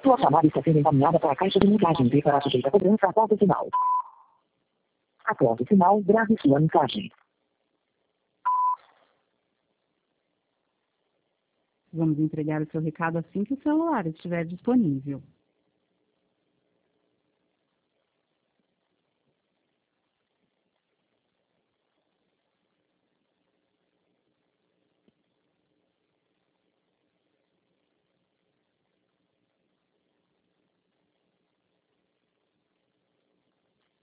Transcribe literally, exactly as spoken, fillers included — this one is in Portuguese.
Sua chamada está sendo encaminhada para a caixa de mensagens e será sujeita a cobrança após o sinal. Após o sinal, grave sua mensagem. Vamos entregar o seu recado assim que o celular estiver disponível.